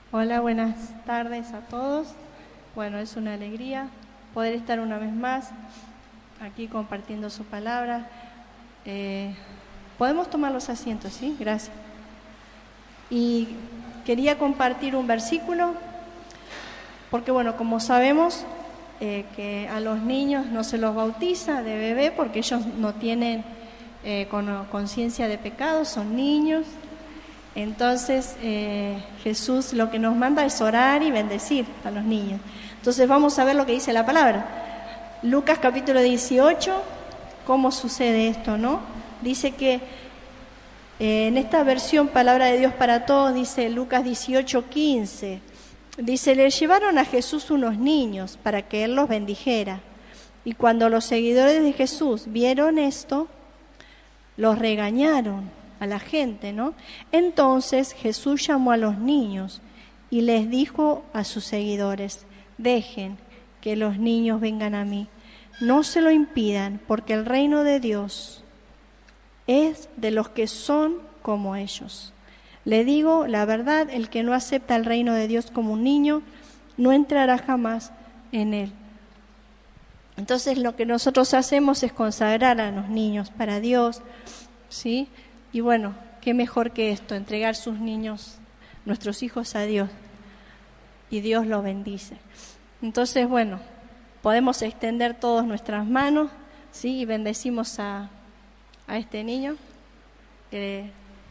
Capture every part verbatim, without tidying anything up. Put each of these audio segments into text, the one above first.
Hola, buenas tardes a todos. Bueno, es una alegría poder estar una vez más aquí compartiendo su palabra. Eh, Podemos tomar los asientos, ¿sí? Gracias. Y quería compartir un versículo, porque bueno, como sabemos eh, que a los niños no se los bautiza de bebé, porque ellos no tienen eh, conciencia de pecado, son niños. Entonces eh, Jesús lo que nos manda es orar y bendecir a los niños. Entonces vamos a ver lo que dice la palabra. Lucas capítulo dieciocho, ¿cómo sucede esto, no? Dice que eh, en esta versión Palabra de Dios para Todos, dice Lucas dieciocho, quince, dice: le llevaron a Jesús unos niños para que él los bendijera. Y cuando los seguidores de Jesús vieron esto, los regañaron a la gente, ¿no? Entonces Jesús llamó a los niños y les dijo a sus seguidores: dejen que los niños vengan a mí, no se lo impidan, porque el reino de Dios es de los que son como ellos. Le digo la verdad, el que no acepta el reino de Dios como un niño, no entrará jamás en él. Entonces lo que nosotros hacemos es consagrar a los niños para Dios, ¿sí? Y bueno, qué mejor que esto, entregar sus niños, nuestros hijos a Dios, y Dios los bendice. Entonces, bueno, podemos extender todas nuestras manos, ¿sí? Y bendecimos a, a este niño, eh,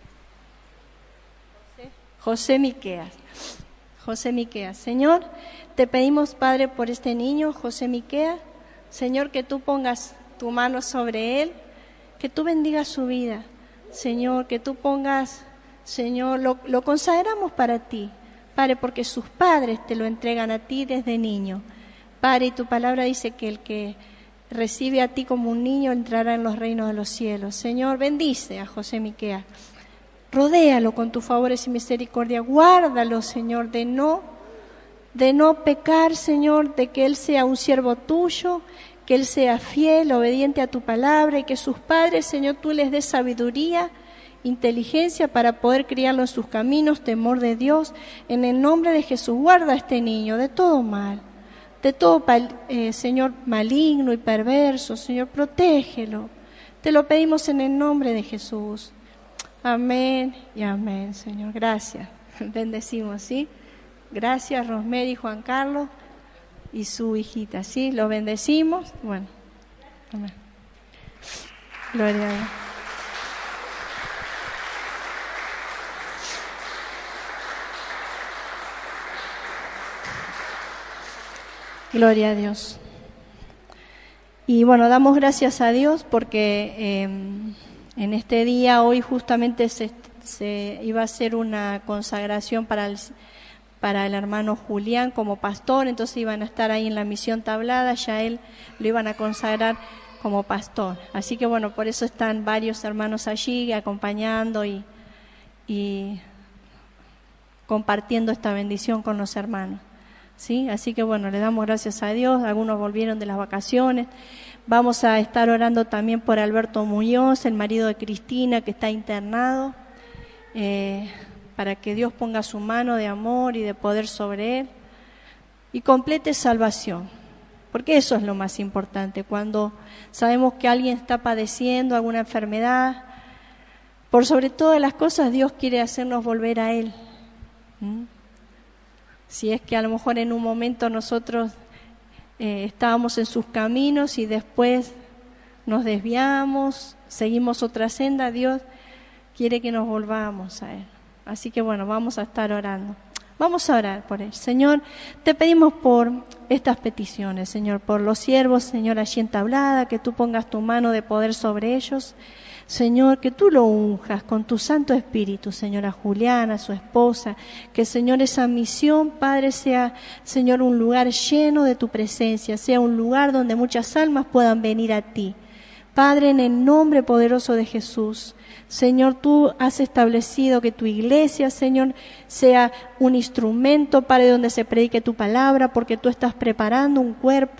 José Miqueas. José Miqueas. Señor, te pedimos, Padre, por este niño, José Miqueas, Señor, que tú pongas tu mano sobre él, que tú bendigas su vida. Señor, que tú pongas, Señor, lo, lo consagramos para ti, Padre, porque sus padres te lo entregan a ti desde niño. Padre, y tu palabra dice que el que recibe a ti como un niño entrará en los reinos de los cielos. Señor, bendice a José Miqueas, rodéalo con tus favores y misericordia, guárdalo, Señor, de no, de no pecar, Señor, de que él sea un siervo tuyo, que él sea fiel, obediente a tu palabra, y que sus padres, Señor, tú les des sabiduría, inteligencia para poder criarlo en sus caminos, temor de Dios. En el nombre de Jesús, guarda a este niño de todo mal, de todo, eh, Señor, maligno y perverso. Señor, protégelo. Te lo pedimos en el nombre de Jesús. Amén y amén, Señor. Gracias. Bendecimos, ¿sí? Gracias, Rosemary y Juan Carlos. Y su hijita, ¿sí? Lo bendecimos. Bueno, amén. Gloria a Dios. Gloria a Dios. Y bueno, damos gracias a Dios porque eh, en este día, hoy justamente se, se iba a hacer una consagración para el para el hermano Julián como pastor, entonces iban a estar ahí en la misión Tablada, ya él lo iban a consagrar como pastor. Así que bueno, por eso están varios hermanos allí acompañando y, y compartiendo esta bendición con los hermanos, ¿sí? Así que bueno, le damos gracias a Dios. Algunos volvieron de las vacaciones. Vamos a estar orando también por Alberto Muñoz, el marido de Cristina, que está internado, eh, para que Dios ponga su mano de amor y de poder sobre él y complete salvación, porque eso es lo más importante. Cuando sabemos que alguien está padeciendo alguna enfermedad, por sobre todas las cosas Dios quiere hacernos volver a Él. ¿Mm? Si es que a lo mejor en un momento nosotros eh, estábamos en sus caminos y después nos desviamos, seguimos otra senda, Dios quiere que nos volvamos a Él. Así que bueno, vamos a estar orando. Vamos a orar por él. Señor, te pedimos por estas peticiones, Señor, por los siervos, Señor, allí en Tablada, que tú pongas tu mano de poder sobre ellos. Señor, que tú lo unjas con tu Santo Espíritu, Señor, a Juliana, a su esposa. Que, Señor, esa misión, Padre, sea, Señor, un lugar lleno de tu presencia, sea un lugar donde muchas almas puedan venir a ti. Padre, en el nombre poderoso de Jesús, Señor, tú has establecido que tu iglesia, Señor, sea un instrumento, Padre, donde se predique tu palabra, porque tú estás preparando un cuerpo,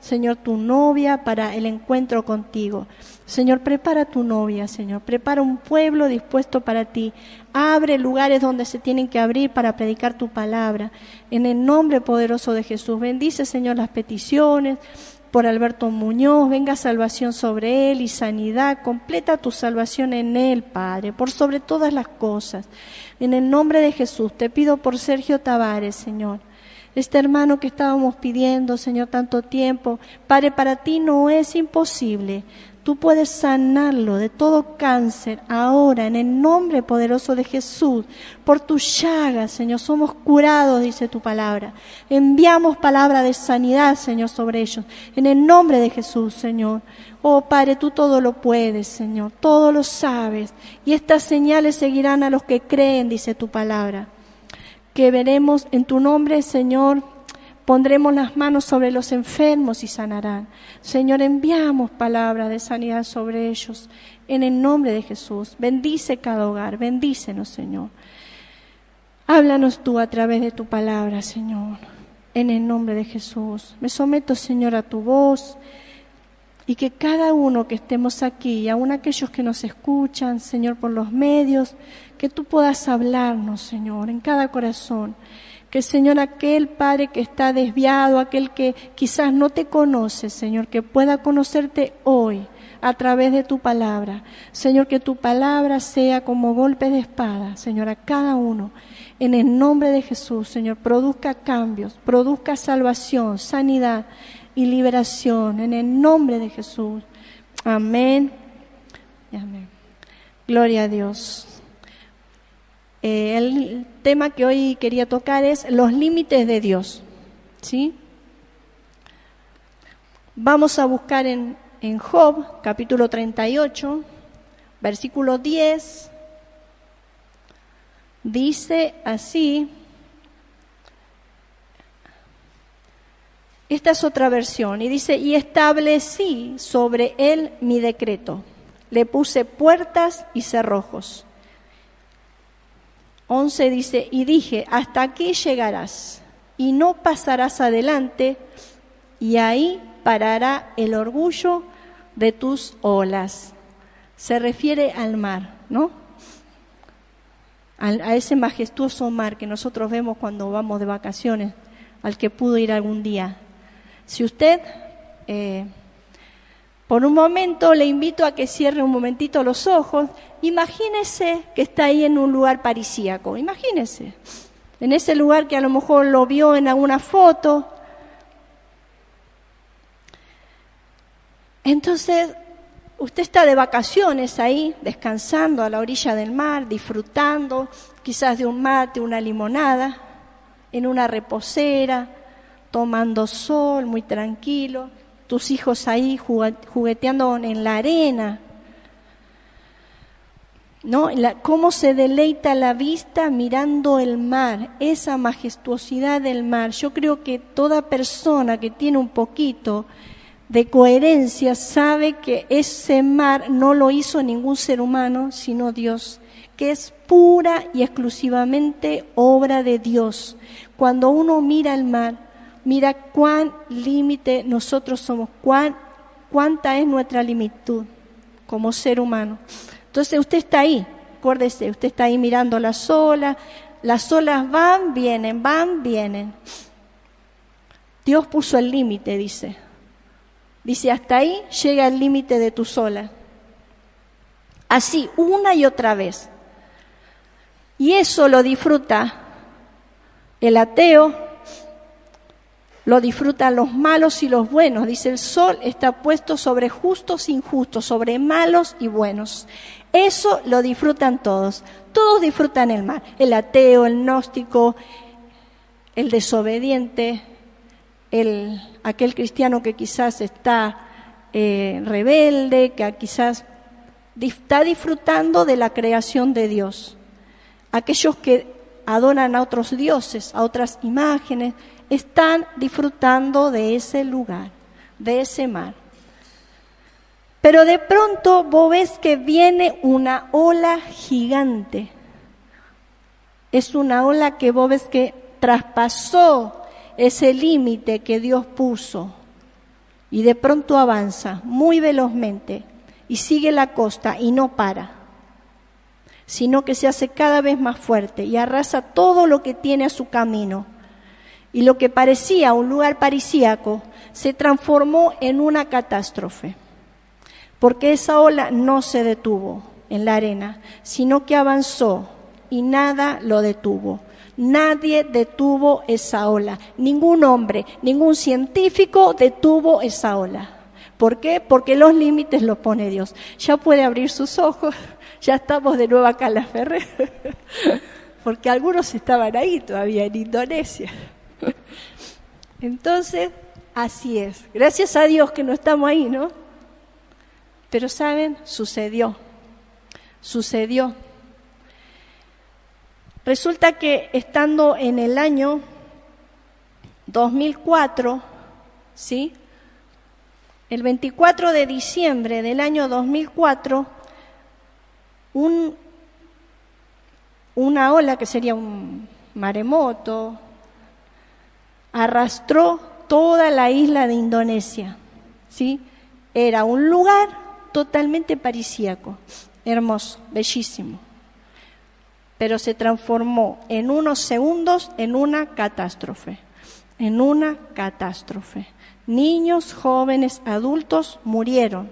Señor, tu novia para el encuentro contigo. Señor, prepara tu novia, Señor. Prepara un pueblo dispuesto para ti. Abre lugares donde se tienen que abrir para predicar tu palabra. En el nombre poderoso de Jesús. Bendice, Señor, las peticiones por Alberto Muñoz. Venga salvación sobre él y sanidad. Completa tu salvación en él, Padre, por sobre todas las cosas. En el nombre de Jesús, te pido por Sergio Tavares, Señor. Este hermano que estábamos pidiendo, Señor, tanto tiempo. Padre, para ti no es imposible. Tú puedes sanarlo de todo cáncer ahora, en el nombre poderoso de Jesús. Por tus llagas, Señor, somos curados, dice tu palabra. Enviamos palabra de sanidad, Señor, sobre ellos. En el nombre de Jesús, Señor. Oh, Padre, tú todo lo puedes, Señor. Todo lo sabes. Y estas señales seguirán a los que creen, dice tu palabra. Que veremos en tu nombre, Señor. Pondremos las manos sobre los enfermos y sanarán. Señor, enviamos palabras de sanidad sobre ellos en el nombre de Jesús. Bendice cada hogar, bendícenos, Señor. Háblanos tú a través de tu palabra, Señor, en el nombre de Jesús. Me someto, Señor, a tu voz y que cada uno que estemos aquí, y aun aquellos que nos escuchan, Señor, por los medios, que tú puedas hablarnos, Señor, en cada corazón. Que, Señor, aquel Padre que está desviado, aquel que quizás no te conoce, Señor, que pueda conocerte hoy a través de tu palabra. Señor, que tu palabra sea como golpe de espada, Señor, a cada uno. En el nombre de Jesús, Señor, produzca cambios, produzca salvación, sanidad y liberación. En el nombre de Jesús. Amén y amén. Gloria a Dios. Eh, el tema que hoy quería tocar es los límites de Dios, ¿sí? Vamos a buscar en, en Job, capítulo treinta y ocho, versículo diez. Dice así, esta es otra versión, y dice, y establecí sobre él mi decreto, le puse puertas y cerrojos. once dice, y dije, hasta aquí llegarás, y no pasarás adelante, y ahí parará el orgullo de tus olas. Se refiere al mar, ¿no? A, a ese majestuoso mar que nosotros vemos cuando vamos de vacaciones, al que pudo ir algún día. Si usted, eh, por un momento le invito a que cierre un momentito los ojos. Imagínese que está ahí en un lugar parisíaco, imagínese, en ese lugar que a lo mejor lo vio en alguna foto. Entonces, usted está de vacaciones ahí, descansando a la orilla del mar, disfrutando quizás de un mate, una limonada, en una reposera, tomando sol, muy tranquilo, tus hijos ahí jugueteando en la arena. ¿No? La, cómo se deleita la vista mirando el mar, esa majestuosidad del mar. Yo creo que toda persona que tiene un poquito de coherencia sabe que ese mar no lo hizo ningún ser humano, sino Dios, que es pura y exclusivamente obra de Dios. Cuando uno mira el mar, mira cuán límite nosotros somos, cuán, cuánta es nuestra limitud como ser humano. Entonces usted está ahí, acuérdese, usted está ahí mirando las olas, las olas van, vienen, van, vienen. Dios puso el límite, dice. Dice, hasta ahí llega el límite de tus olas. Así, una y otra vez. Y eso lo disfruta el ateo, lo disfrutan los malos y los buenos. Dice, el sol está puesto sobre justos e injustos, sobre malos y buenos. Eso lo disfrutan todos. Todos disfrutan el mar. El ateo, el gnóstico, el desobediente, el, aquel cristiano que quizás está eh, rebelde, que quizás está disfrutando de la creación de Dios. Aquellos que adoran a otros dioses, a otras imágenes, están disfrutando de ese lugar, de ese mar. Pero de pronto vos ves que viene una ola gigante. Es una ola que vos ves que traspasó ese límite que Dios puso. y de pronto avanza muy velozmente y sigue la costa y no para, sino que se hace cada vez más fuerte y arrasa todo lo que tiene a su camino. Y lo que parecía un lugar paradisíaco se transformó en una catástrofe, porque esa ola no se detuvo en la arena, sino que avanzó y nada lo detuvo. Nadie detuvo esa ola, ningún hombre, ningún científico detuvo esa ola. ¿Por qué? Porque los límites los pone Dios. Ya puede abrir sus ojos, ya estamos de nuevo acá en La Ferrer, porque algunos estaban ahí todavía en Indonesia. Entonces, así es. Gracias a Dios que no estamos ahí, ¿no? Pero ¿saben? Sucedió, sucedió. Resulta que estando en el año dos mil cuatro, ¿sí? El veinticuatro de diciembre del año dos mil cuatro, un, una ola que sería un maremoto arrastró toda la isla de Indonesia, ¿sí? Era un lugar totalmente paradisíaco, hermoso, bellísimo, pero se transformó en unos segundos en una catástrofe, en una catástrofe. Niños, jóvenes, adultos murieron.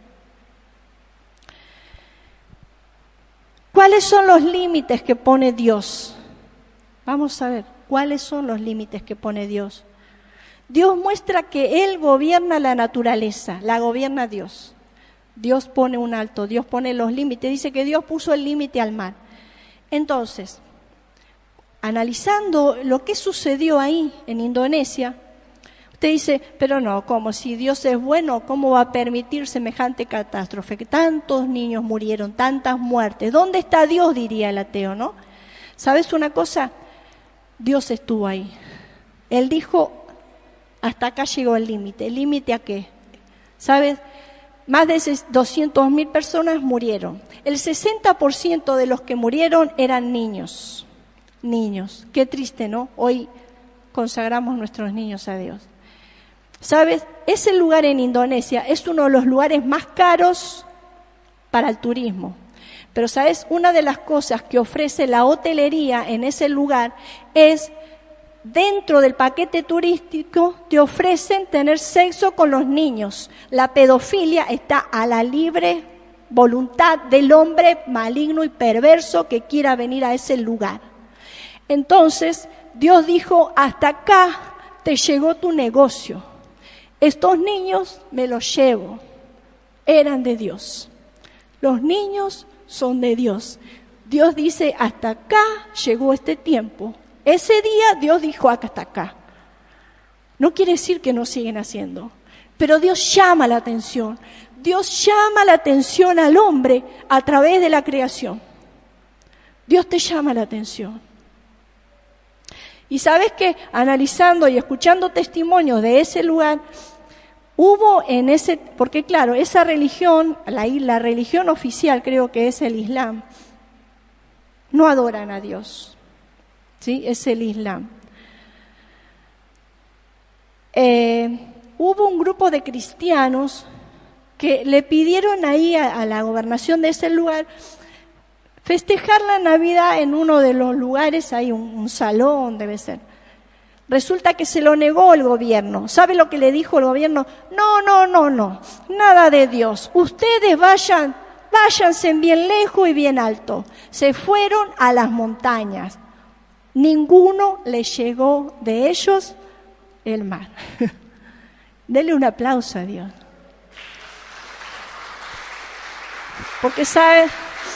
¿Cuáles son los límites que pone Dios? Vamos a ver, ¿cuáles son los límites que pone Dios? Dios muestra que Él gobierna la naturaleza, la gobierna Dios. Dios pone un alto, Dios pone los límites, dice que Dios puso el límite al mar. Entonces, analizando lo que sucedió ahí en Indonesia, usted dice, pero no, ¿cómo? Si Dios es bueno, ¿cómo va a permitir semejante catástrofe? Que tantos niños murieron, tantas muertes. ¿Dónde está Dios? Diría el ateo, ¿no? ¿Sabes una cosa? Dios estuvo ahí. Él dijo, hasta acá llegó el límite. ¿El límite a qué? ¿Sabes? Más de doscientas mil personas murieron. El sesenta por ciento de los que murieron eran niños. Niños. Qué triste, ¿no? Hoy consagramos nuestros niños a Dios. ¿Sabes? Ese lugar en Indonesia es uno de los lugares más caros para el turismo. Pero, ¿sabes? Una de las cosas que ofrece la hotelería en ese lugar es, dentro del paquete turístico, te ofrecen tener sexo con los niños. La pedofilia está a la libre voluntad del hombre maligno y perverso que quiera venir a ese lugar. Entonces, Dios dijo, hasta acá te llegó tu negocio. Estos niños me los llevo. Eran de Dios. Los niños son de Dios. Dios dice, hasta acá llegó este tiempo. Ese día Dios dijo, acá hasta acá. No quiere decir que no siguen haciendo, pero Dios llama la atención. Dios llama la atención al hombre a través de la creación. Dios te llama la atención. Y sabes que analizando y escuchando testimonios de ese lugar, hubo en ese, porque claro, esa religión, la, la religión oficial creo que es el Islam, no adoran a Dios. ¿Sí? Es el Islam. Eh, hubo un grupo de cristianos que le pidieron ahí a, a la gobernación de ese lugar festejar la Navidad en uno de los lugares, hay un, un salón, debe ser. Resulta que se lo negó el gobierno. ¿Sabe lo que le dijo el gobierno? No, no, no, no, nada de Dios. Ustedes vayan, váyanse bien lejos y bien alto. Se fueron a las montañas. Ninguno le llegó de ellos el mar. Denle un aplauso a Dios. Porque sabe,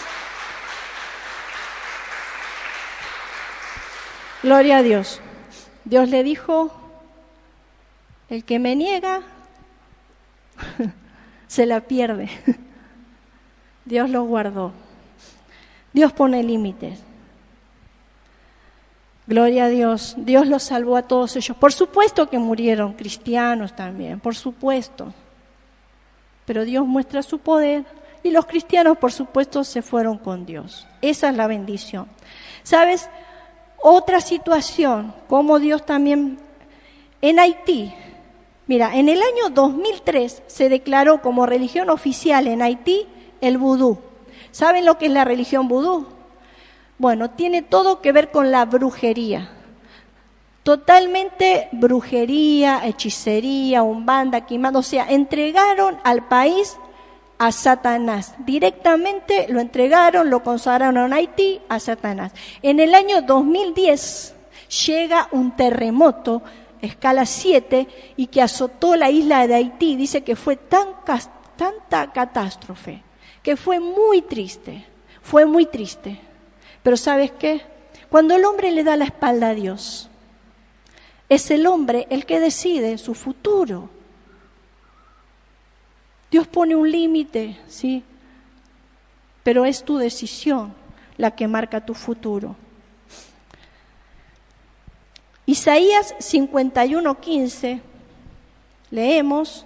gloria a Dios. Dios le dijo, el que me niega, se la pierde. Dios lo guardó. Dios pone límites. Gloria a Dios, Dios los salvó a todos ellos. Por supuesto que murieron cristianos también, por supuesto. Pero Dios muestra su poder y los cristianos, por supuesto, se fueron con Dios. Esa es la bendición. ¿Sabes? Otra situación, como Dios también, en Haití, Mira, en el año dos mil tres se declaró como religión oficial en Haití el vudú. ¿Saben lo que es la religión vudú? Bueno, tiene todo que ver con la brujería. Totalmente brujería, hechicería, umbanda, quimada. O sea, entregaron al país a Satanás. Directamente lo entregaron, lo consagraron a Haití a Satanás. En el año dos mil diez llega un terremoto, escala siete, y que azotó la isla de Haití. Dice que fue tan, tanta catástrofe, que fue muy triste, fue muy triste. Pero ¿sabes qué? Cuando el hombre le da la espalda a Dios, es el hombre el que decide su futuro. Dios pone un límite, ¿sí? Pero es tu decisión la que marca tu futuro. Isaías cincuenta y uno, quince, leemos,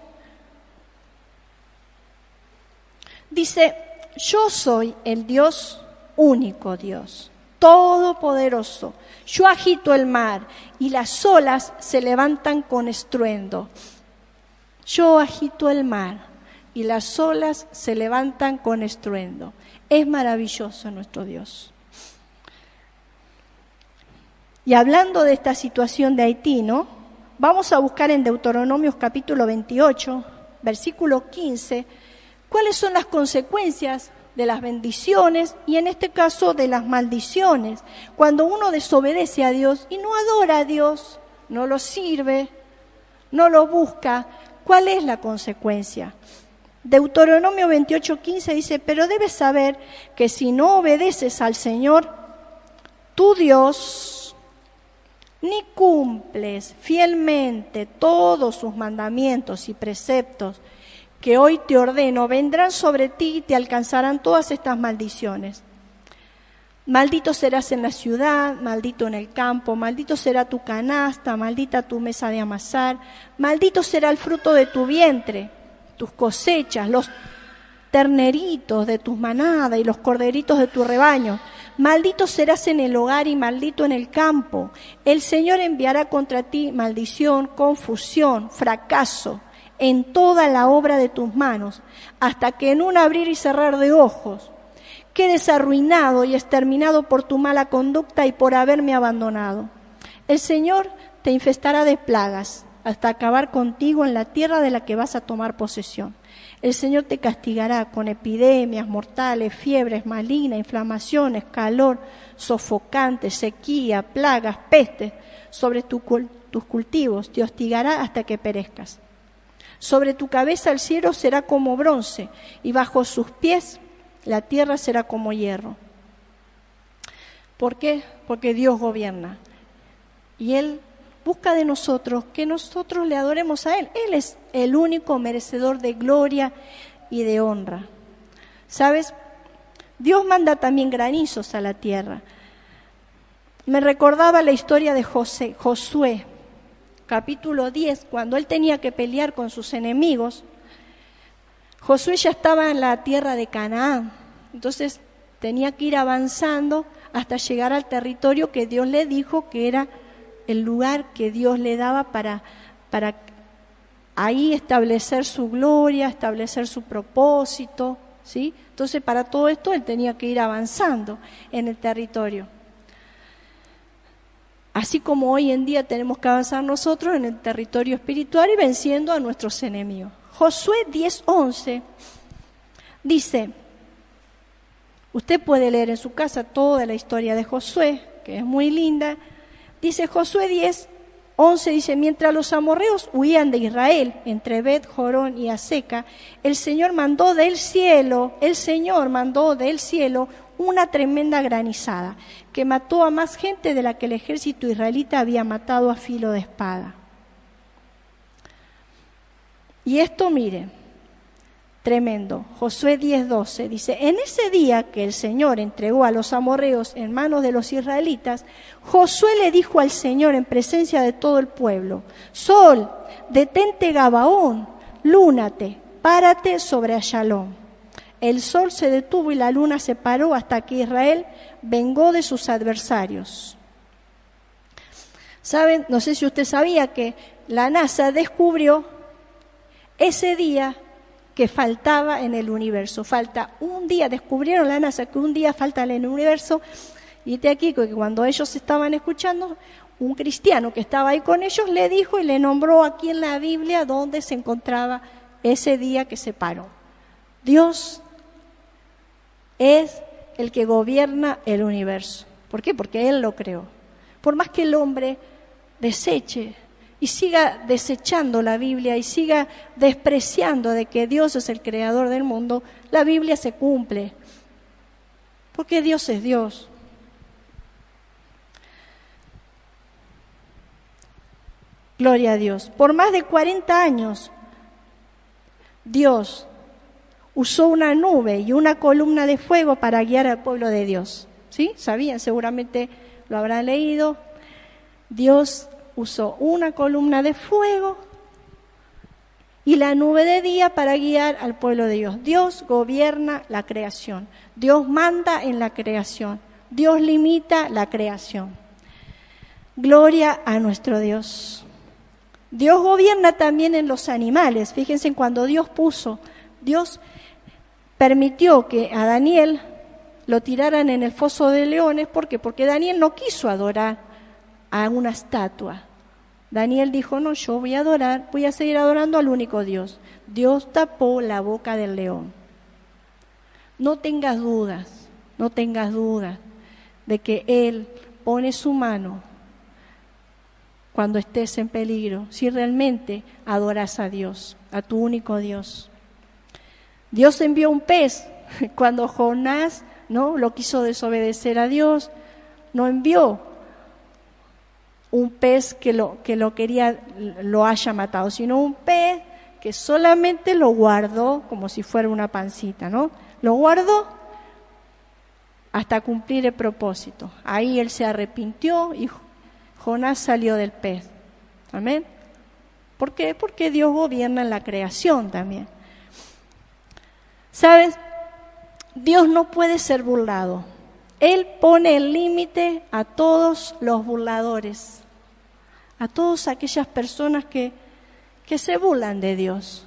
dice, yo soy el Dios, único Dios, todopoderoso. Yo agito el mar y las olas se levantan con estruendo. Yo agito el mar y las olas se levantan con estruendo. Es maravilloso nuestro Dios. Y hablando de esta situación de Haití, ¿no? Vamos a buscar en Deuteronomios capítulo veintiocho, versículo quince, cuáles son las consecuencias de las bendiciones y en este caso de las maldiciones. Cuando uno desobedece a Dios y no adora a Dios, no lo sirve, no lo busca, ¿cuál es la consecuencia? Deuteronomio veintiocho, quince dice, pero debes saber que si no obedeces al Señor, tu Dios, ni cumples fielmente todos sus mandamientos y preceptos que hoy te ordeno, vendrán sobre ti y te alcanzarán todas estas maldiciones. Maldito serás en la ciudad, maldito en el campo, maldito será tu canasta, maldita tu mesa de amasar, maldito será el fruto de tu vientre, tus cosechas, los terneritos de tus manadas y los corderitos de tu rebaño. Maldito serás en el hogar y maldito en el campo. El Señor enviará contra ti maldición, confusión, fracaso en toda la obra de tus manos, hasta que en un abrir y cerrar de ojos quedes arruinado y exterminado por tu mala conducta y por haberme abandonado. El Señor te infestará de plagas hasta acabar contigo en la tierra de la que vas a tomar posesión. El Señor te castigará con epidemias mortales, fiebres malignas, inflamaciones, calor sofocante, sequía, plagas, pestes sobre tu, tus cultivos. Te hostigará hasta que perezcas. Sobre tu cabeza el cielo será como bronce y bajo sus pies la tierra será como hierro. ¿Por qué? Porque Dios gobierna y Él busca de nosotros que nosotros le adoremos a Él. Él es el único merecedor de gloria y de honra. ¿Sabes? Dios manda también granizos a la tierra. Me recordaba la historia de José, Josué, capítulo diez, cuando él tenía que pelear con sus enemigos. Josué ya estaba en la tierra de Canaán, entonces tenía que ir avanzando hasta llegar al territorio que Dios le dijo que era el lugar que Dios le daba para, para ahí establecer su gloria, establecer su propósito, ¿sí? Entonces para todo esto él tenía que ir avanzando en el territorio. Así como hoy en día tenemos que avanzar nosotros en el territorio espiritual y venciendo a nuestros enemigos. Josué diez, once dice, usted puede leer en su casa toda la historia de Josué, que es muy linda. Dice Josué diez, once, dice, mientras los amorreos huían de Israel, entre Bet, Jorón y Aseca, el Señor mandó del cielo, el Señor mandó del cielo una tremenda granizada, que mató a más gente de la que el ejército israelita había matado a filo de espada. Y esto, mire, tremendo. Josué diez, doce dice, en ese día que el Señor entregó a los amorreos en manos de los israelitas, Josué le dijo al Señor en presencia de todo el pueblo, Sol, detente Gabaón, lúnate, párate sobre Ayalón. El sol se detuvo y la luna se paró hasta que Israel vengó de sus adversarios. ¿Saben? No sé si usted sabía que la NASA descubrió ese día que faltaba en el universo. Falta un día, descubrieron la NASA que un día falta en el universo, y de aquí que cuando ellos estaban escuchando, un cristiano que estaba ahí con ellos le dijo y le nombró aquí en la Biblia dónde se encontraba ese día que se paró. Dios es el que gobierna el universo. ¿Por qué? Porque Él lo creó. Por más que el hombre deseche y siga desechando la Biblia y siga despreciando de que Dios es el creador del mundo, la Biblia se cumple, porque Dios es Dios. Gloria a Dios. Por más de cuarenta años, Dios usó una nube y una columna de fuego para guiar al pueblo de Dios. ¿Sí? ¿Sabían? Seguramente lo habrán leído. Dios usó una columna de fuego y la nube de día para guiar al pueblo de Dios. Dios gobierna la creación. Dios manda en la creación. Dios limita la creación. Gloria a nuestro Dios. Dios gobierna también en los animales. Fíjense, cuando Dios puso, Dios permitió que a Daniel lo tiraran en el foso de leones. ¿Por qué? Porque Daniel no quiso adorar a una estatua. Daniel dijo, no, yo voy a adorar, voy a seguir adorando al único Dios. Dios tapó la boca del león. No tengas dudas, no tengas dudas de que Él pone su mano cuando estés en peligro, si realmente adoras a Dios, a tu único Dios. Dios envió un pez cuando Jonás, ¿no?, lo quiso desobedecer a Dios. No envió un pez que lo, que lo quería, lo haya matado, sino un pez que solamente lo guardó como si fuera una pancita, ¿no? Lo guardó hasta cumplir el propósito. Ahí él se arrepintió y Jonás salió del pez. Amén. ¿Por qué? Porque Dios gobierna en la creación también. ¿Sabes? Dios no puede ser burlado. Él pone el límite a todos los burladores, a todas aquellas personas que, que se burlan de Dios.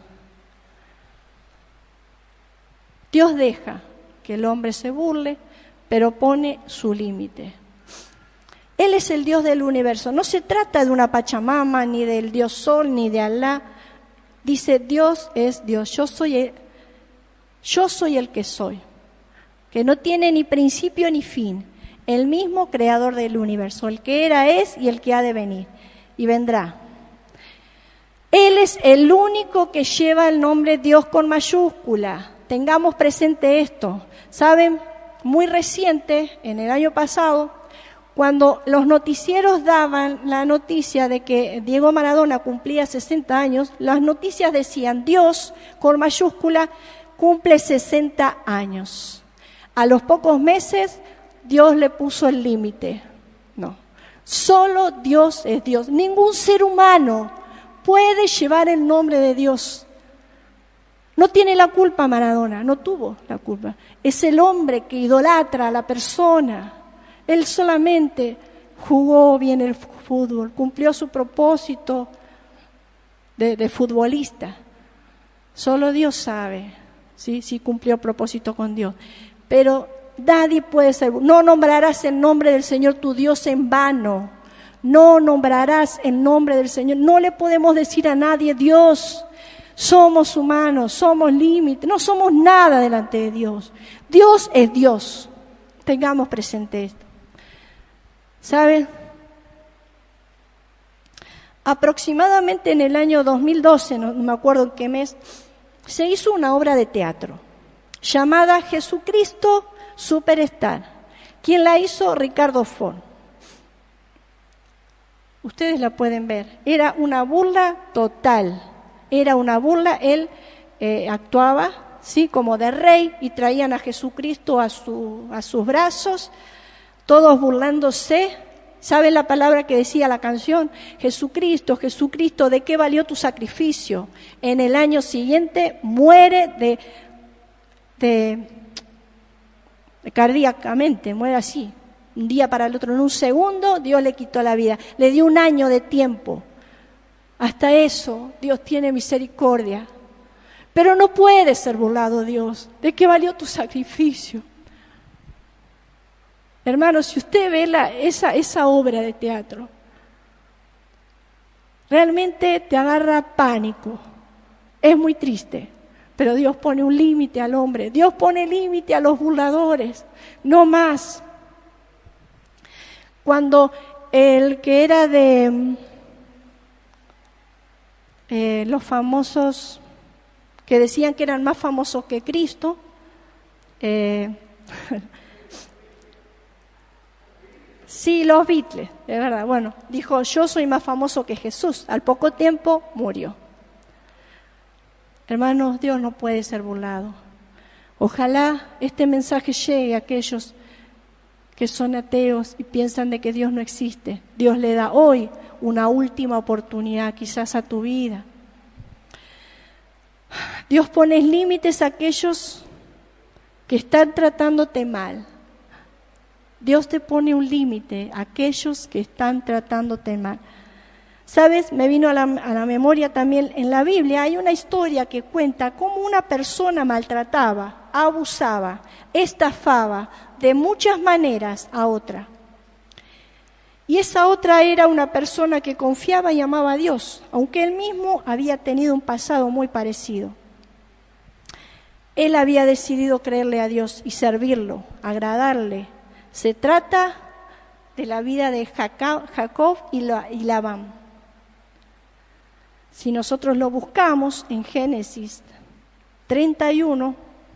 Dios deja que el hombre se burle, pero pone su límite. Él es el Dios del universo. No se trata de una Pachamama, ni del Dios Sol, ni de Alá. Dice, Dios es Dios. Yo soy el, yo soy el que soy, que no tiene ni principio ni fin. El mismo creador del universo. El que era, es y el que ha de venir. Y vendrá. Él es el único que lleva el nombre Dios con mayúscula. Tengamos presente esto. ¿Saben? Muy reciente, en el año pasado, cuando los noticieros daban la noticia de que Diego Maradona cumplía sesenta años, las noticias decían, Dios, con mayúscula, cumple sesenta años. A los pocos meses, Dios le puso el límite. No, solo Dios es Dios. Ningún ser humano puede llevar el nombre de Dios. No tiene la culpa Maradona, no tuvo la culpa. Es el hombre que idolatra a la persona. Él solamente jugó bien el fútbol, cumplió su propósito de, de futbolista. Solo Dios sabe, ¿sí?, si cumplió propósito con Dios. Pero nadie puede ser. No nombrarás el nombre del Señor tu Dios en vano. No nombrarás el nombre del Señor. No le podemos decir a nadie Dios. Somos humanos, somos límites, no somos nada delante de Dios. Dios es Dios. Tengamos presente esto. ¿Saben? Aproximadamente en el año dos mil doce, no me acuerdo en qué mes, se hizo una obra de teatro llamada Jesucristo Superstar. ¿Quién la hizo? Ricardo Ford. Ustedes la pueden ver. Era una burla total. Era una burla. Él eh, actuaba, sí, como de rey y traían a Jesucristo a, su, a sus brazos, todos burlándose. ¿Saben la palabra que decía la canción? Jesucristo, Jesucristo, ¿de qué valió tu sacrificio? En el año siguiente muere de, de, de cardíacamente, muere así. Un día para el otro, en un segundo, Dios le quitó la vida. Le dio un año de tiempo. Hasta eso, Dios tiene misericordia. Pero no puede ser burlado Dios. ¿De qué valió tu sacrificio? Hermano, si usted ve la, esa, esa obra de teatro, realmente te agarra pánico. Es muy triste, pero Dios pone un límite al hombre. Dios pone límite a los burladores, no más. Cuando el que era de eh, los famosos, que decían que eran más famosos que Cristo, eh, sí, los Beatles, es verdad, bueno, dijo, yo soy más famoso que Jesús, al poco tiempo murió. Hermanos, Dios no puede ser burlado. Ojalá este mensaje llegue a aquellos que son ateos y piensan de que Dios no existe. Dios le da hoy una última oportunidad, quizás a tu vida. Dios pone límites a aquellos que están tratándote mal. Dios te pone un límite a aquellos que están tratándote mal. ¿Sabes? Me vino a la, a la memoria también, en la Biblia hay una historia que cuenta cómo una persona maltrataba, abusaba, estafaba de muchas maneras a otra. Y esa otra era una persona que confiaba y amaba a Dios, aunque él mismo había tenido un pasado muy parecido. Él había decidido creerle a Dios y servirlo, agradarle. Se trata de la vida de Jacob y Labán. Si nosotros lo buscamos en Génesis treinta y uno,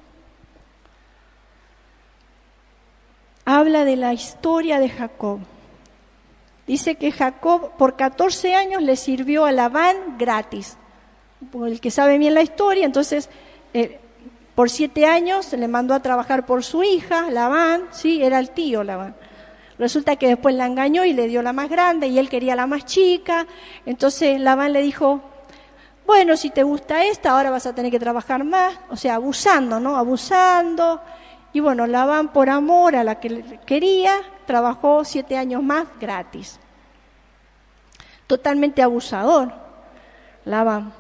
habla de la historia de Jacob. Dice que Jacob por catorce años le sirvió a Labán gratis. El que sabe bien la historia, entonces eh, por siete años le mandó a trabajar por su hija, Labán, sí, era el tío Labán. Resulta que después la engañó y le dio la más grande y él quería la más chica. Entonces Labán le dijo, bueno, si te gusta esta, ahora vas a tener que trabajar más. O sea, abusando, ¿no? Abusando. Y bueno, Labán por amor a la que quería, trabajó siete años más gratis. Totalmente abusador, Labán.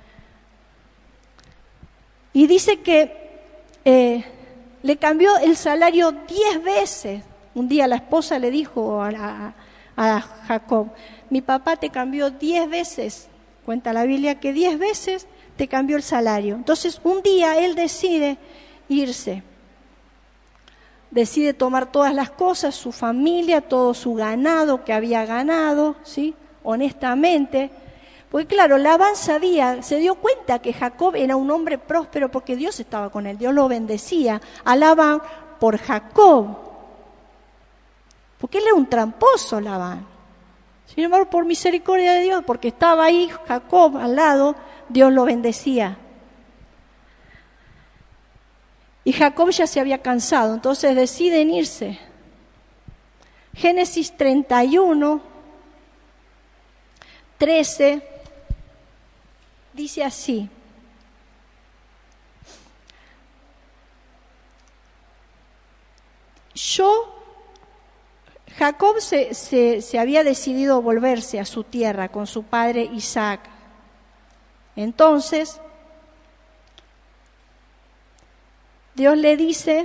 Y dice que eh, le cambió el salario diez veces. Un día la esposa le dijo a, a, a Jacob, mi papá te cambió diez veces, cuenta la Biblia que diez veces te cambió el salario. Entonces un día él decide irse, decide tomar todas las cosas, su familia, todo su ganado que había ganado, ¿sí? Honestamente, porque claro, Labán sabía, se dio cuenta que Jacob era un hombre próspero porque Dios estaba con él, Dios lo bendecía a Labán por Jacob. Porque él era un tramposo, Labán. Sin embargo, por misericordia de Dios, porque estaba ahí Jacob al lado, Dios lo bendecía. Y Jacob ya se había cansado, entonces deciden irse. Génesis treinta y uno, trece, dice así. Yo... Jacob se, se, se había decidido volverse a su tierra con su padre Isaac. Entonces, Dios le dice,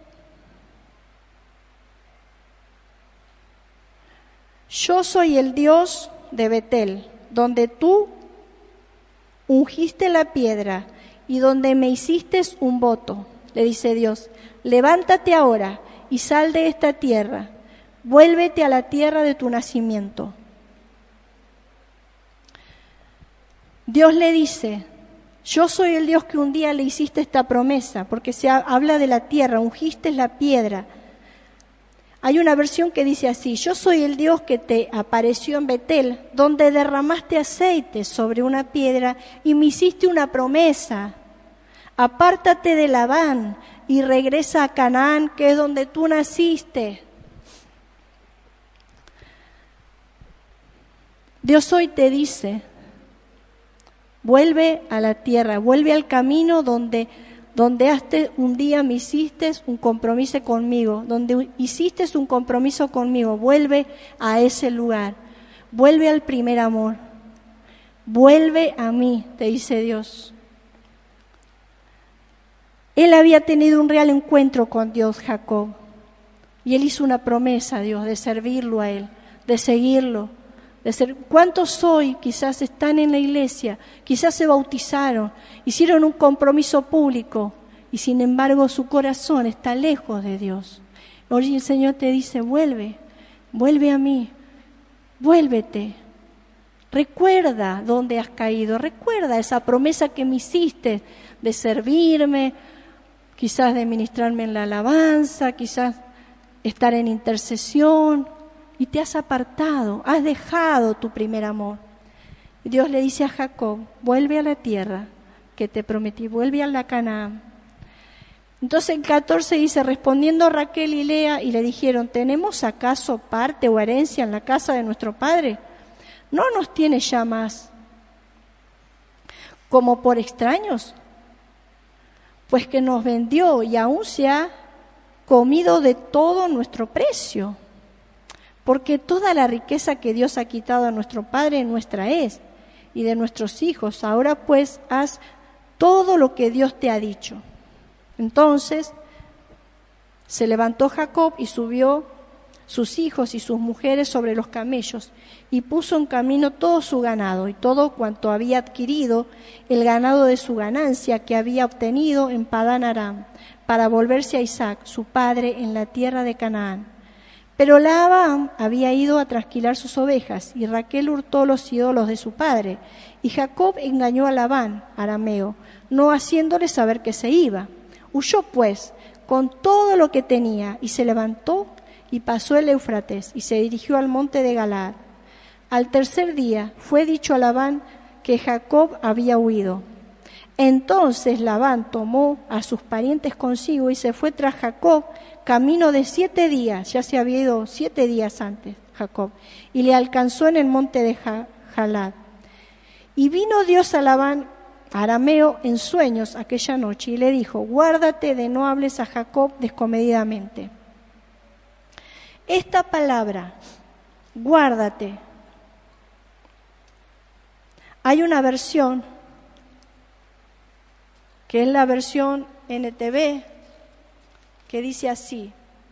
yo soy el Dios de Betel, donde tú ungiste la piedra y donde me hiciste un voto, le dice Dios, levántate ahora y sal de esta tierra. Vuélvete a la tierra de tu nacimiento. Dios le dice, yo soy el Dios que un día le hiciste esta promesa, porque se habla de la tierra, ungiste la piedra. Hay una versión que dice así, yo soy el Dios que te apareció en Betel, donde derramaste aceite sobre una piedra y me hiciste una promesa. Apártate de Labán y regresa a Canaán, que es donde tú naciste. Dios hoy te dice, vuelve a la tierra, vuelve al camino donde, donde hasta un día me hiciste un compromiso conmigo, donde hiciste un compromiso conmigo, vuelve a ese lugar, vuelve al primer amor, vuelve a mí, te dice Dios. Él había tenido un real encuentro con Dios, Jacob. Y él hizo una promesa a Dios de servirlo a Él, de seguirlo. De ser, ¿cuántos hoy quizás están en la iglesia, quizás se bautizaron, hicieron un compromiso público y sin embargo su corazón está lejos de Dios? Hoy el Señor te dice, vuelve, vuelve a mí, vuélvete. Recuerda dónde has caído, recuerda esa promesa que me hiciste de servirme, quizás de ministrarme en la alabanza, quizás estar en intercesión. Y te has apartado, has dejado tu primer amor. Y Dios le dice a Jacob, vuelve a la tierra que te prometí, vuelve a la Canaán. Entonces en catorce dice, respondiendo Raquel y Lea, y le dijeron, ¿tenemos acaso parte o herencia en la casa de nuestro padre? ¿No nos tiene ya más como por extraños? Pues que nos vendió y aún se ha comido de todo nuestro precio. Porque toda la riqueza que Dios ha quitado a nuestro Padre nuestra es, y de nuestros hijos. Ahora pues haz todo lo que Dios te ha dicho. Entonces se levantó Jacob y subió sus hijos y sus mujeres sobre los camellos, y puso en camino todo su ganado y todo cuanto había adquirido, el ganado de su ganancia que había obtenido en Padán Aram, para volverse a Isaac, su padre, en la tierra de Canaán. Pero Labán había ido a trasquilar sus ovejas, y Raquel hurtó los ídolos de su padre, y Jacob engañó a Labán, arameo, no haciéndole saber que se iba. Huyó pues con todo lo que tenía, y se levantó y pasó el Éufrates, y se dirigió al monte de Galaad. Al tercer día fue dicho a Labán que Jacob había huido. Entonces Labán tomó a sus parientes consigo y se fue tras Jacob, camino de siete días, ya se había ido siete días antes Jacob, y le alcanzó en el monte de Galaad. Y vino Dios a Labán, arameo, en sueños aquella noche, y le dijo, guárdate de no hables a Jacob descomedidamente. Esta palabra, guárdate, hay una versión, que es la versión N T V, que dice así.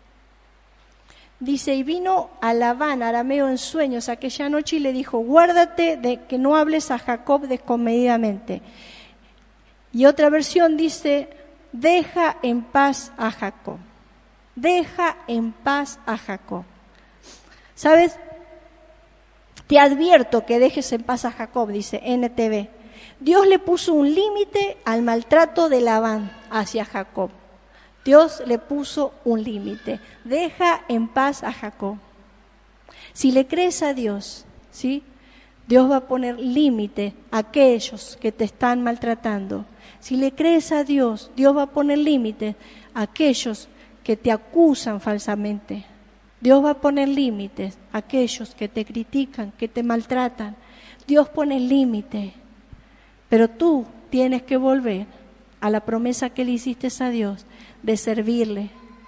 Dice, y vino a Labán, arameo, en sueños aquella noche y le dijo, guárdate de que no hables a Jacob descomedidamente. Y otra versión dice, deja en paz a Jacob. Deja en paz a Jacob. ¿Sabes? Te advierto que dejes en paz a Jacob, dice N T V. Dios le puso un límite al maltrato de Labán hacia Jacob. Dios le puso un límite. Deja en paz a Jacob. Si le crees a Dios, ¿sí? Dios va a poner límite a aquellos que te están maltratando. Si le crees a Dios, Dios va a poner límite a aquellos que te acusan falsamente. Dios va a poner límites a aquellos que te critican, que te maltratan. Dios pone límite. Pero tú tienes que volver a la promesa que le hiciste a Dios de servirle.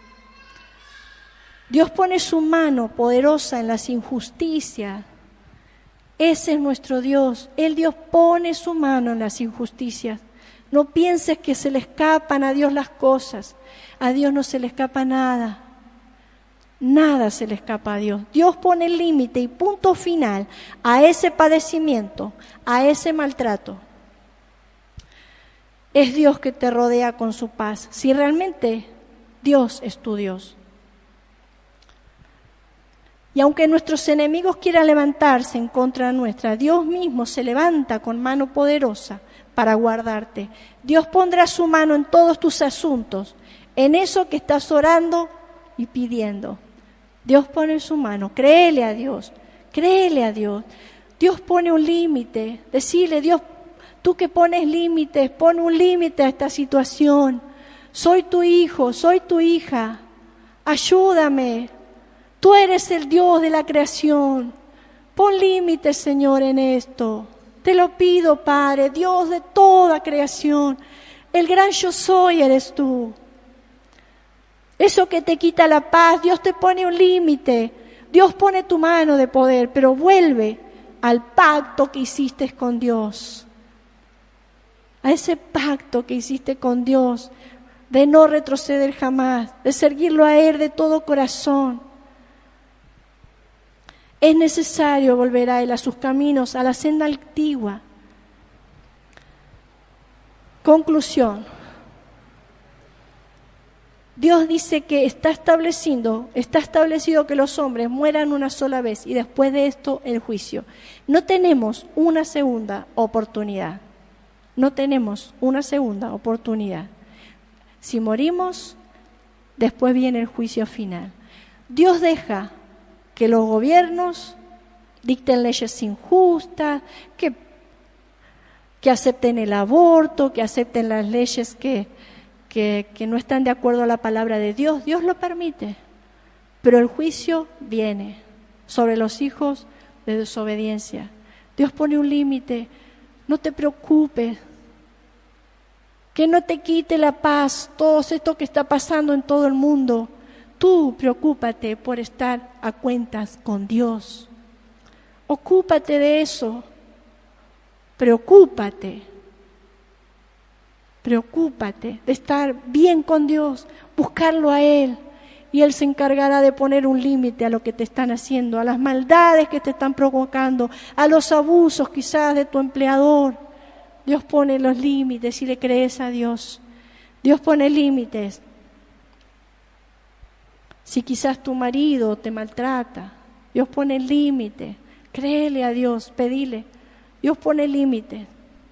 Dios pone su mano poderosa en las injusticias. Ese es nuestro Dios. El Dios pone su mano en las injusticias. No pienses que se le escapan a Dios las cosas. A Dios no se le escapa nada. Nada se le escapa a Dios. Dios pone el límite y punto final a ese padecimiento, a ese maltrato. Es Dios que te rodea con su paz. Si realmente Dios es tu Dios. Y aunque nuestros enemigos quieran levantarse en contra nuestra, Dios mismo se levanta con mano poderosa para guardarte. Dios pondrá su mano en todos tus asuntos, en eso que estás orando y pidiendo. Dios pone su mano. Créele a Dios, créele a Dios. Dios pone un límite. Decirle, Dios, tú que pones límites, pon un límite a esta situación. Soy tu hijo, soy tu hija. Ayúdame. Tú eres el Dios de la creación. Pon límites, Señor, en esto. Te lo pido, Padre, Dios de toda creación. El gran yo soy eres tú. Eso que te quita la paz, Dios te pone un límite. Dios pone tu mano de poder, pero vuelve al pacto que hiciste con Dios. A ese pacto que hiciste con Dios. de no retroceder jamás, de seguirlo a Él de todo corazón. Es necesario volver a Él, a sus caminos, a la senda antigua. Conclusión. Dios dice que está estableciendo, está establecido que los hombres mueran una sola vez y después de esto el juicio. No tenemos una segunda oportunidad. No tenemos una segunda oportunidad. Si morimos, después viene el juicio final. Dios deja que los gobiernos dicten leyes injustas, que, que acepten el aborto, que acepten las leyes que, que, que no están de acuerdo a la palabra de Dios. Dios lo permite, pero el juicio viene sobre los hijos de desobediencia. Dios pone un límite. No te preocupes, que no te quite la paz todo esto que está pasando en todo el mundo. Tú preocúpate por estar a cuentas con Dios. Ocúpate de eso. Preocúpate. Preocúpate de estar bien con Dios, buscarlo a Él. Y Él se encargará de poner un límite a lo que te están haciendo, a las maldades que te están provocando, a los abusos quizás de tu empleador. Dios pone los límites si le crees a Dios. Dios pone límites. Si quizás tu marido te maltrata, Dios pone límite. Créele a Dios, pedile. Dios pone límites.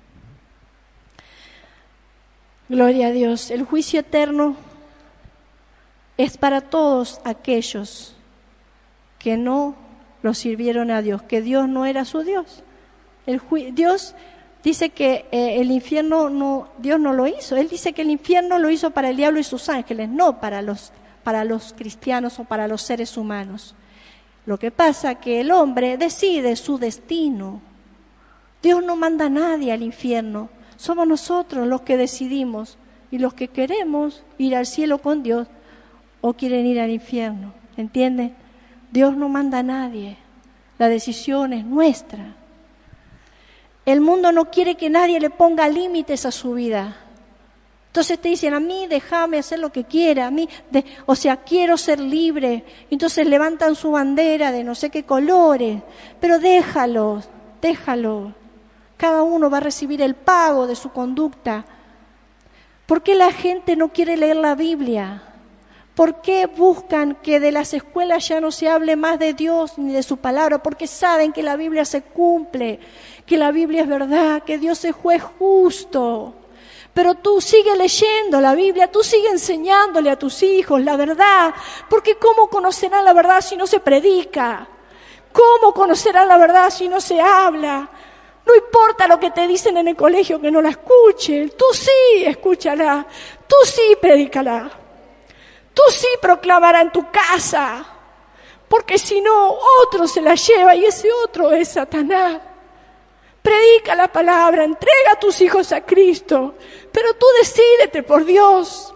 Gloria a Dios. El juicio eterno es para todos aquellos que no lo sirvieron a Dios, que Dios no era su Dios. El ju- Dios dice que eh, el infierno no, Dios no lo hizo. Él dice que el infierno lo hizo para el diablo y sus ángeles, no para los para los cristianos o para los seres humanos. Lo que pasa es que el hombre decide su destino. Dios no manda a nadie al infierno. Somos nosotros los que decidimos y los que queremos ir al cielo con Dios o quieren ir al infierno. ¿Entienden? Dios no manda a nadie. La decisión es nuestra. El mundo no quiere que nadie le ponga límites a su vida. Entonces te dicen, a mí déjame hacer lo que quiera, a mí, de, o sea, quiero ser libre. Entonces levantan su bandera de no sé qué colores, pero déjalo, déjalo. Cada uno va a recibir el pago de su conducta. ¿Por qué la gente no quiere leer la Biblia? ¿Por qué buscan que de las escuelas ya no se hable más de Dios ni de su palabra? Porque saben que la Biblia se cumple, que la Biblia es verdad, que Dios es juez justo. Pero tú sigue leyendo la Biblia, tú sigue enseñándole a tus hijos la verdad, porque ¿cómo conocerán la verdad si no se predica? ¿Cómo conocerán la verdad si no se habla? No importa lo que te dicen en el colegio que no la escuchen, tú sí escúchala, tú sí predícala, tú sí proclamará en tu casa, porque si no, otro se la lleva y ese otro es Satanás. Predica la palabra, entrega a tus hijos a Cristo, pero tú decídete por Dios.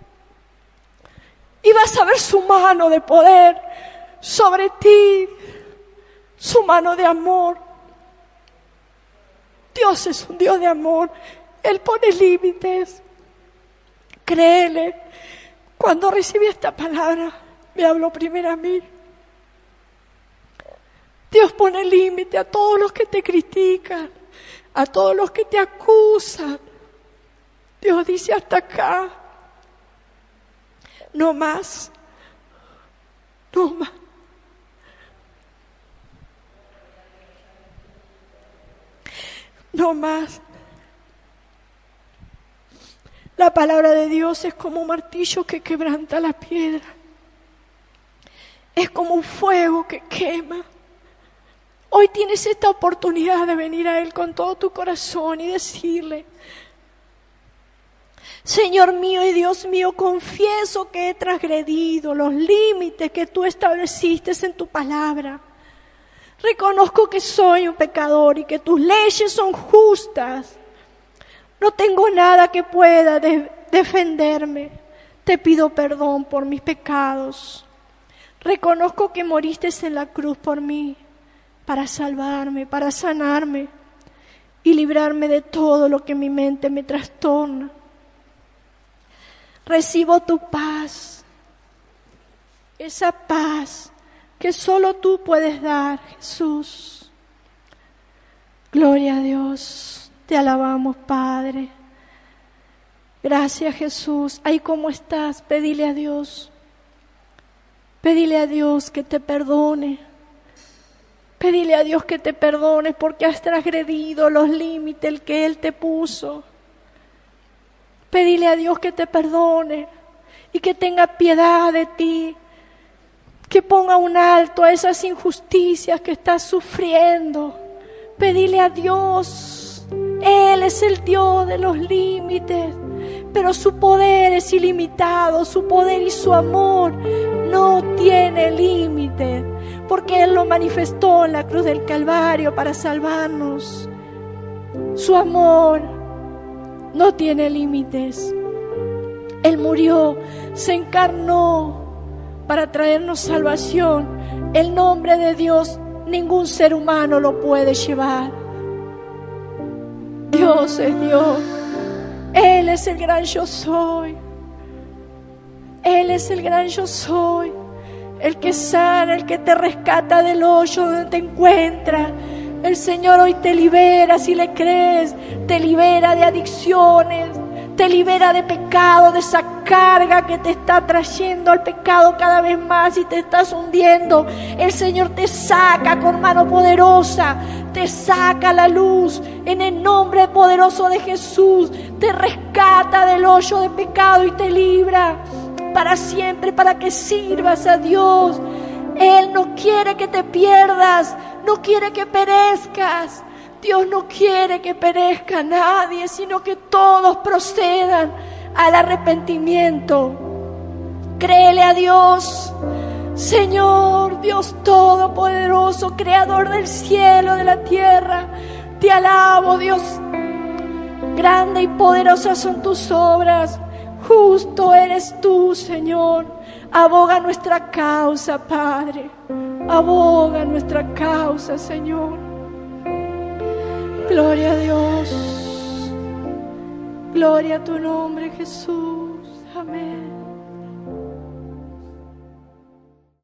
Y vas a ver su mano de poder sobre ti, su mano de amor. Dios es un Dios de amor, Él pone límites. Créele, cuando recibí esta palabra, me habló primero a mí. Dios pone límite a todos los que te critican, a todos los que te acusan. Dios dice hasta acá, no más, no más. No más. La palabra de Dios es como un martillo que quebranta la piedra. Es como un fuego que quema. Hoy tienes esta oportunidad de venir a Él con todo tu corazón y decirle: Señor mío y Dios mío, confieso que he transgredido los límites que tú estableciste en tu palabra. Reconozco que soy un pecador y que tus leyes son justas. No tengo nada que pueda de- defenderme. Te pido perdón por mis pecados. Reconozco que moriste en la cruz por mí, para salvarme, para sanarme y librarme de todo lo que mi mente me trastorna. recibo tu paz, esa paz que solo tú puedes dar, Jesús. Gloria a Dios, te alabamos, Padre. Gracias, Jesús. Ahí como estás, pedile a Dios. Pedile a Dios que te perdone. Pedile a Dios que te perdone porque has transgredido los límites que Él te puso. Pedile a Dios que te perdone y que tenga piedad de ti, que ponga un alto a esas injusticias que estás sufriendo. Pedile a Dios, Él es el Dios de los límites, pero su poder es ilimitado, su poder y su amor no tiene límite, porque Él lo manifestó en la cruz del Calvario para salvarnos. Su amor no tiene límites. Él murió, se encarnó para traernos salvación. El nombre de Dios ningún ser humano lo puede llevar. Dios es Dios. Él es el gran yo soy. Él es el gran yo soy. El que sana, el que te rescata del hoyo donde te encuentras. El Señor hoy te libera si le crees. Te libera de adicciones. Te libera de pecado, de esa carga que te está trayendo al pecado cada vez más y te estás hundiendo. El Señor te saca con mano poderosa, te saca a la luz en el nombre poderoso de Jesús. Te rescata del hoyo de pecado y te libra para siempre, para que sirvas a Dios. Él no quiere que te pierdas, no quiere que perezcas. Dios no quiere que perezca nadie, sino que todos procedan al arrepentimiento. Créele a Dios, Señor, Dios Todopoderoso, Creador del cielo, de la tierra. Te alabo, Dios. Grande y poderosas son tus obras. Justo eres tú, Señor. Aboga nuestra causa, Padre. Aboga nuestra causa, Señor. Gloria a Dios. Gloria a tu nombre, Jesús. Amén.